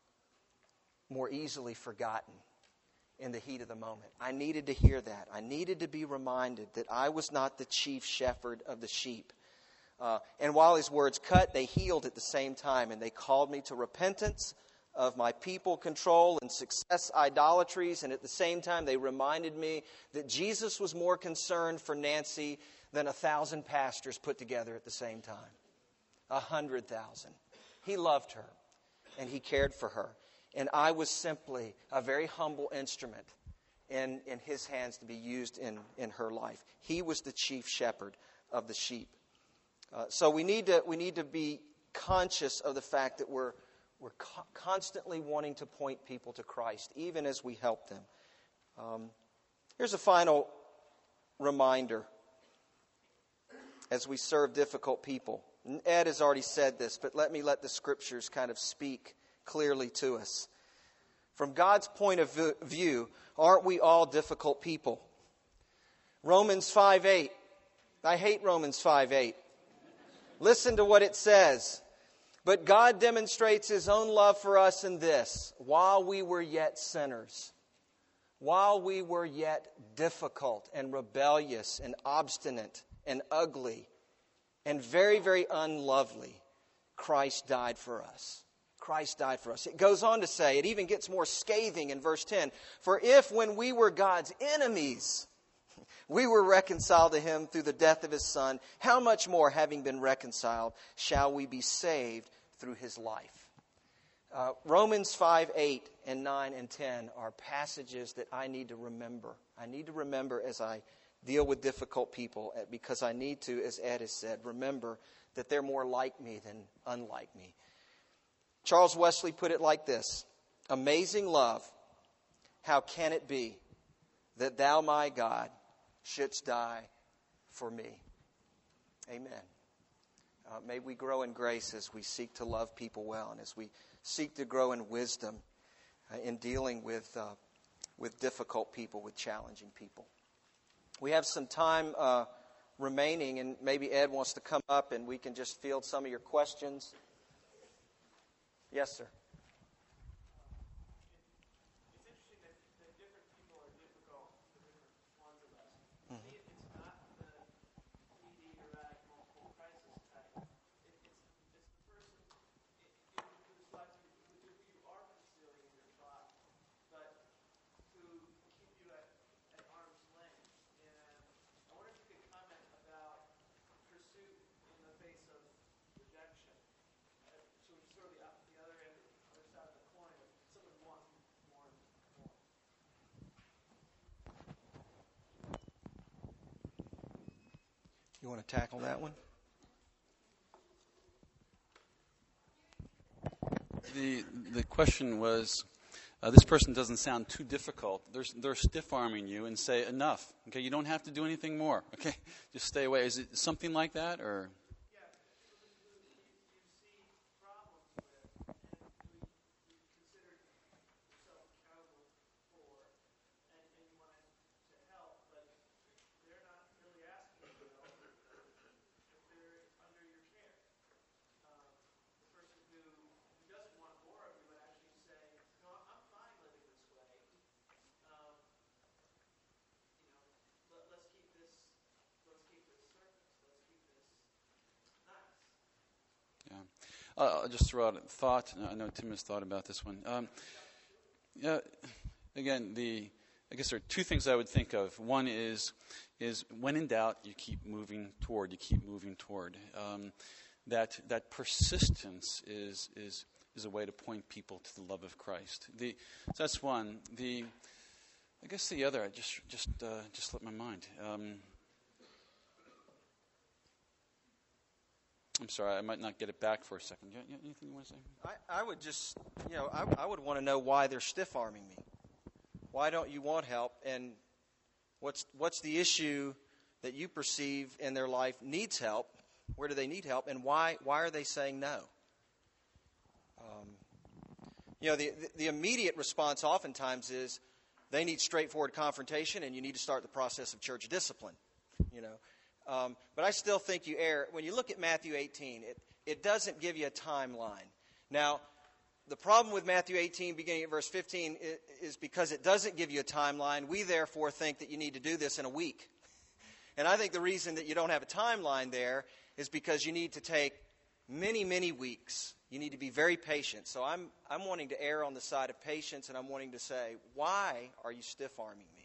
more easily forgotten in the heat of the moment? I needed to hear that. I needed to be reminded that I was not the chief shepherd of the sheep. Uh, and while his words cut, they healed at the same time, and they called me to repentance of my people control and success idolatries, and at the same time they reminded me that Jesus was more concerned for Nancy than a thousand pastors put together at the same time. A hundred thousand. He loved her, and he cared for her. And I was simply a very humble instrument in, in his hands to be used in, in her life. He was the chief shepherd of the sheep. Uh, so we need to we need to be conscious of the fact that we're we're co- constantly wanting to point people to Christ, even as we help them. Um, here's a final reminder as we serve difficult people. And Ed has already said this, but let me let the Scriptures kind of speak clearly to us. From God's point of view, aren't we all difficult people? Romans five eight. I hate Romans five eight. Listen to what it says. But God demonstrates His own love for us in this: while we were yet sinners, while we were yet difficult and rebellious and obstinate and ugly and very, very unlovely, Christ died for us. Christ died for us. It goes on to say, it even gets more scathing in verse ten. For if when we were God's enemies, we were reconciled to Him through the death of His Son, how much more, having been reconciled, shall we be saved through His life? Uh, Romans five, eight, and nine, and ten are passages that I need to remember. I need to remember as I deal with difficult people, because I need to, as Ed has said, remember that they're more like me than unlike me. Charles Wesley put it like this: amazing love, how can it be that thou, my God, shouldst die for me? Amen. Uh, may we grow in grace as we seek to love people well, and as we seek to grow in wisdom uh, in dealing with uh, with difficult people, with challenging people. We have some time uh, remaining, and maybe Ed wants to come up and we can just field some of your questions. Yes, sir. You want to tackle that one? The the question was, uh, this person doesn't sound too difficult. They're, they're stiff-arming you and say, enough. Okay, you don't have to do anything more. Okay, just stay away. Is it something like that, or? Uh, I'll just throw out a thought. I know Tim has thought about this one. Um, yeah, again, the I guess there are two things I would think of. One is is when in doubt, you keep moving toward. You keep moving toward. Um, that that persistence is is is a way to point people to the love of Christ. The so that's one. The I guess the other. I just just uh, just slipped my mind. Um, I'm sorry, I might not get it back for a second. You, you, anything you want to say? I, I would just, you know, I, I would want to know why they're stiff-arming me. Why don't you want help? And what's what's the issue that you perceive in their life needs help? Where do they need help? And why why are they saying no? Um, you know, the, the the immediate response oftentimes is they need straightforward confrontation, and you need to start the process of church discipline. You know. Um, but I still think you err. When you look at Matthew eighteen, it, it doesn't give you a timeline. Now, the problem with Matthew eighteen, beginning at verse fifteen, is, is because it doesn't give you a timeline. We therefore think that you need to do this in a week. And I think the reason that you don't have a timeline there is because you need to take many, many weeks. You need to be very patient. So I'm, I'm wanting to err on the side of patience, and I'm wanting to say, why are you stiff-arming me?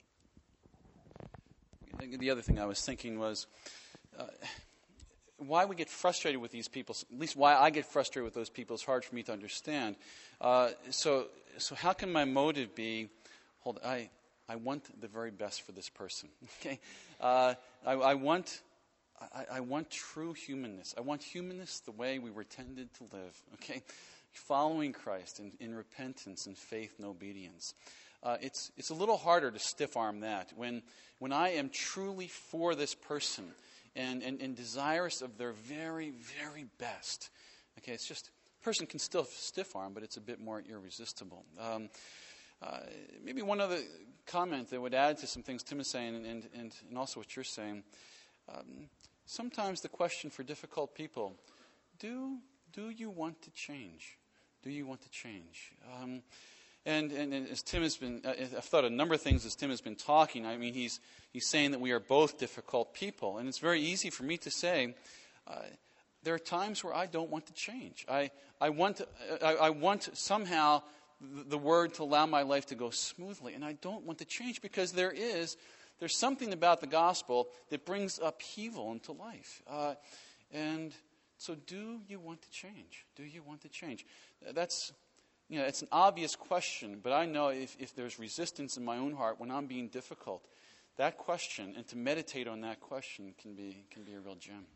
The other thing I was thinking was uh, why we get frustrated with these people, at least why I get frustrated with those people, is hard for me to understand. Uh, so so how can my motive be, hold I I want the very best for this person. Okay, uh, I, I want I, I want true humanness. I want humanness the way we were tended to live. Okay, following Christ in, in repentance and faith and obedience. Uh, it's it's a little harder to stiff-arm that when when I am truly for this person and, and, and desirous of their very, very best. Okay, it's just, a person can still stiff-arm, but it's a bit more irresistible. Um, uh, maybe one other comment that would add to some things Tim is saying and, and, and, and also what you're saying. Um, sometimes the question for difficult people, do do you want to change? Do you want to change? Um And, and, and as Tim has been, uh, I've thought a number of things as Tim has been talking. I mean, he's he's saying that we are both difficult people. And it's very easy for me to say, uh, there are times where I don't want to change. I, I, want, to, I, I want somehow the word to allow my life to go smoothly. And I don't want to change because there is, there's something about the gospel that brings upheaval into life. Uh, and so do you want to change? Do you want to change? That's... You know, it's an obvious question, but I know if, if there's resistance in my own heart when I'm being difficult, that question and to meditate on that question can be can be a real gem.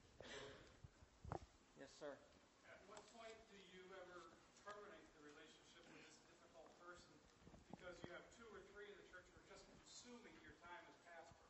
Yes, sir. At what point do you ever terminate the relationship with this difficult person because you have two or three in the church who are just consuming your time as pastor,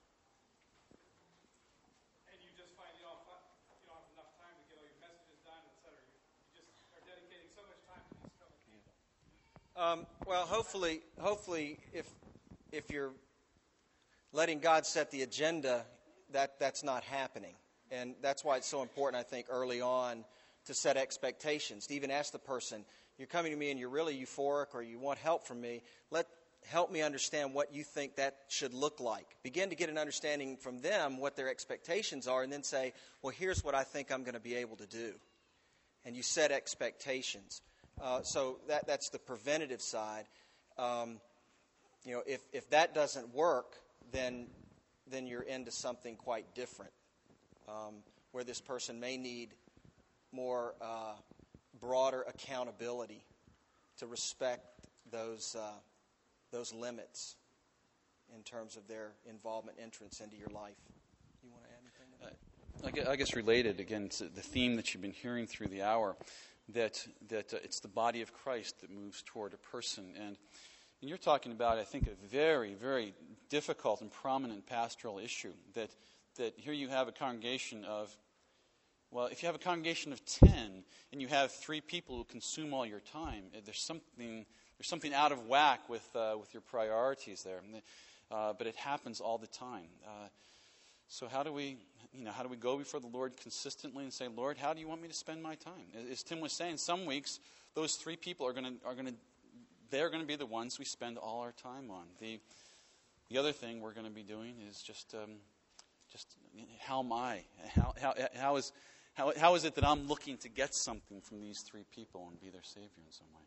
and you just find you don't, you don't have enough time to get all your messages done, et cetera. You, you just are dedicating so much time to these couple people. Um, well, hopefully, hopefully, if if you're letting God set the agenda, that that's not happening, and that's why it's so important, I think, early on to set expectations. To even ask the person, "You're coming to me and you're really euphoric, or you want help from me. Let help me understand what you think that should look like." Begin to get an understanding from them what their expectations are, and then say, "Well, here's what I think I'm going to be able to do," and you set expectations. Uh, so that that's the preventative side. Um, you know, if, if that doesn't work, then then you're into something quite different, um, where this person may need more uh, broader accountability to respect those uh, those limits in terms of their involvement, entrance into your life. You want to add anything to that? I guess, I guess related, again, to the theme that you've been hearing through the hour, that that uh, it's the body of Christ that moves toward a person. And, and you're talking about, I think, a very, very difficult and prominent pastoral issue, that that here you have a congregation of, well, if you have a congregation of ten and you have three people who consume all your time, there's something there's something out of whack with uh, with your priorities there. Uh, but it happens all the time. Uh, so how do we, you know, how do we go before the Lord consistently and say, Lord, how do you want me to spend my time? As Tim was saying, some weeks those three people are going to are going to they're going to be the ones we spend all our time on. The the other thing we're going to be doing is just um, just how am I? How how how is how how is it that I'm looking to get something from these three people and be their Savior in some way?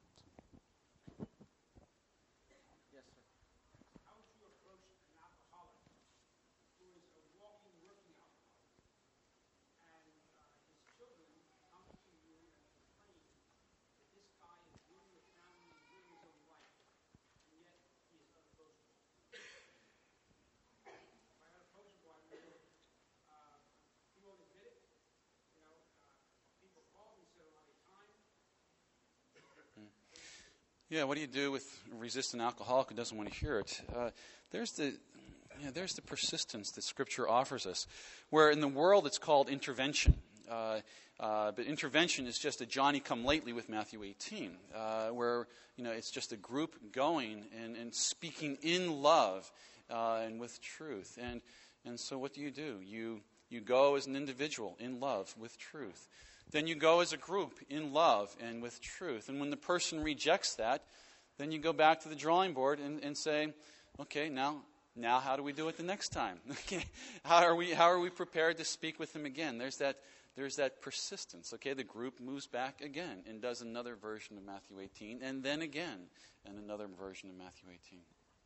Yeah, what do you do with a resistant alcoholic who doesn't want to hear it? Uh, there's the you know, there's the persistence that Scripture offers us, where in the world it's called intervention. Uh, uh, but intervention is just a Johnny-come-lately with Matthew eighteen, uh, where you know it's just a group going and, and speaking in love uh, and with truth. And and so what do you do? You you go as an individual in love with truth. Then you go as a group in love and with truth. And when the person rejects that, then you go back to the drawing board and, and say, okay, now now how do we do it the next time? Okay, how are we how are we prepared to speak with them again? There's that there's that persistence. Okay, the group moves back again and does another version of Matthew eighteen, and then again and another version of Matthew eighteen.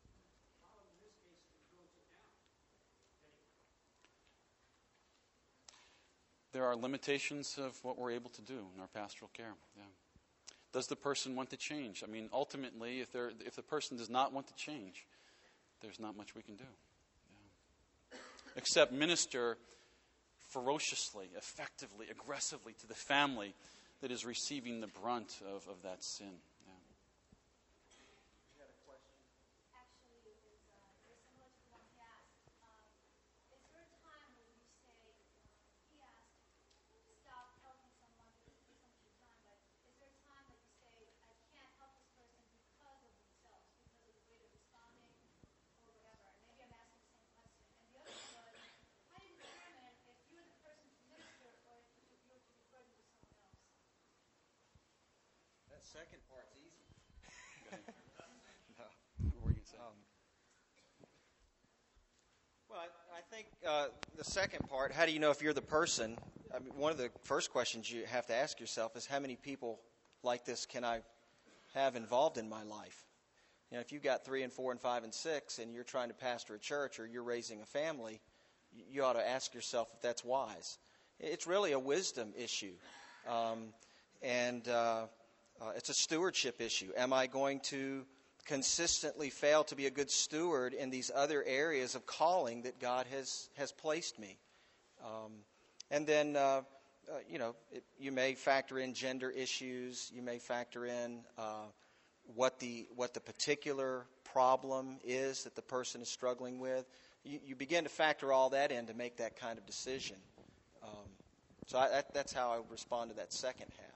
There are limitations of what we're able to do in our pastoral care. Yeah. Does the person want to change? I mean, ultimately, if they're, if the person does not want to change, there's not much we can do. Yeah. Except minister ferociously, effectively, aggressively to the family that is receiving the brunt of, of that sin. Yeah. You had a question? Actually, it was uh, very similar to the one he asked. Um, is there a time when you say, um, he asked, stop helping someone because it takes so much of your time, but is there a time that you say, I can't help this person because of themselves, because of the way they're responding, or whatever? And maybe I'm asking the same question. And the other one was, how do you determine if you're the person to minister or if you're to refer them to someone else? That second part's easy. No. What were you going to say? Um, well, I, I think uh, the second part, how do you know if you're the person? I mean, one of the first questions you have to ask yourself is, how many people like this can I have involved in my life? You know, if you've got three and four and five and six and you're trying to pastor a church or you're raising a family, you ought to ask yourself if that's wise. It's really a wisdom issue. Um, and uh, uh, it's a stewardship issue. Am I going to consistently fail to be a good steward in these other areas of calling that God has, has placed me? Um, and then, uh, uh, you know, it, you may factor in gender issues. You may factor in uh, what the what the particular problem is that the person is struggling with. You, you begin to factor all that in to make that kind of decision. Um, so I, that, that's how I would respond to that second half.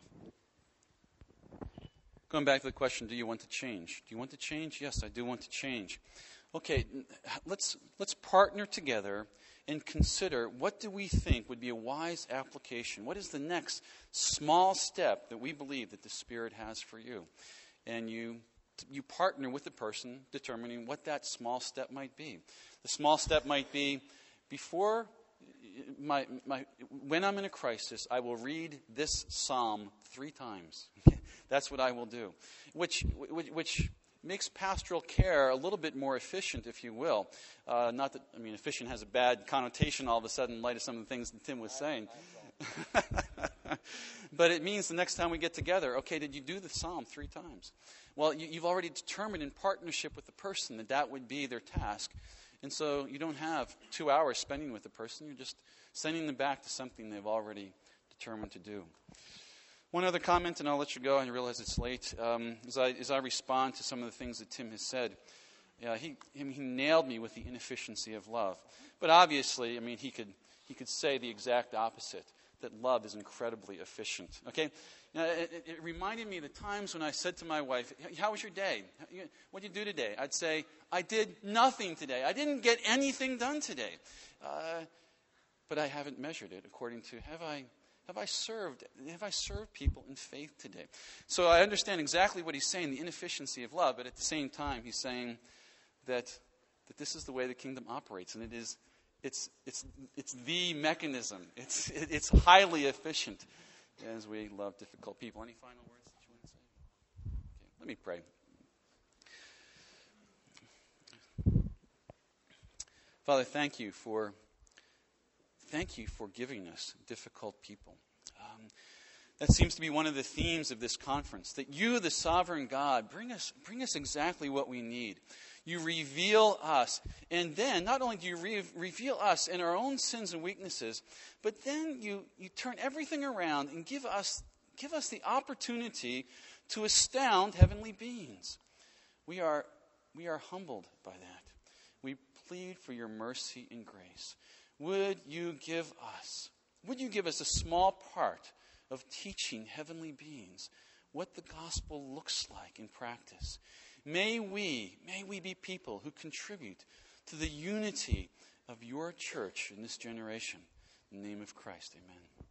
Going back to the question, do you want to change? Do you want to change? Yes, I do want to change. Okay, let's let's partner together and consider, what do we think would be a wise application? What is the next small step that we believe that the Spirit has for you? And you you partner with the person determining what that small step might be. The small step might be, before my my when I'm in a crisis, I will read this psalm three times. That's what I will do, which which, which makes pastoral care a little bit more efficient, if you will. Uh, not that, I mean, efficient has a bad connotation all of a sudden in light of some of the things that Tim was saying. But it means the next time we get together, okay, did you do the psalm three times? Well, you, you've already determined in partnership with the person that that would be their task. And so you don't have two hours spending with the person. You're just sending them back to something they've already determined to do. One other comment, and I'll let you go. I realize it's late. Um, as, I, as I respond to some of the things that Tim has said, yeah, he, he he nailed me with the inefficiency of love. But obviously, I mean, he could he could say the exact opposite, that love is incredibly efficient. Okay, now, it, it, it reminded me of the times when I said to my wife, "How was your day? What did you do today?" I'd say, "I did nothing today. I didn't get anything done today." Uh, but I haven't measured it according to have I. Have I served? Have I served people in faith today? So I understand exactly what he's saying, the inefficiency of love, but at the same time, he's saying that that this is the way the kingdom operates, and it is, it's it's it's the mechanism. It's it, it's highly efficient as we love difficult people. Any final words that you want to say? Okay, let me pray. Father, thank you for. Thank you for giving us difficult people. Um, that seems to be one of the themes of this conference, that you, the sovereign God, bring us, bring us exactly what we need. You reveal us, and then not only do you re- reveal us in our own sins and weaknesses, but then you, you turn everything around and give us, give us the opportunity to astound heavenly beings. We are, we are humbled by that. We plead for your mercy and grace. Would you give us, would you give us a small part of teaching heavenly beings what the gospel looks like in practice? May we, may we be people who contribute to the unity of your church in this generation. In the name of Christ, amen.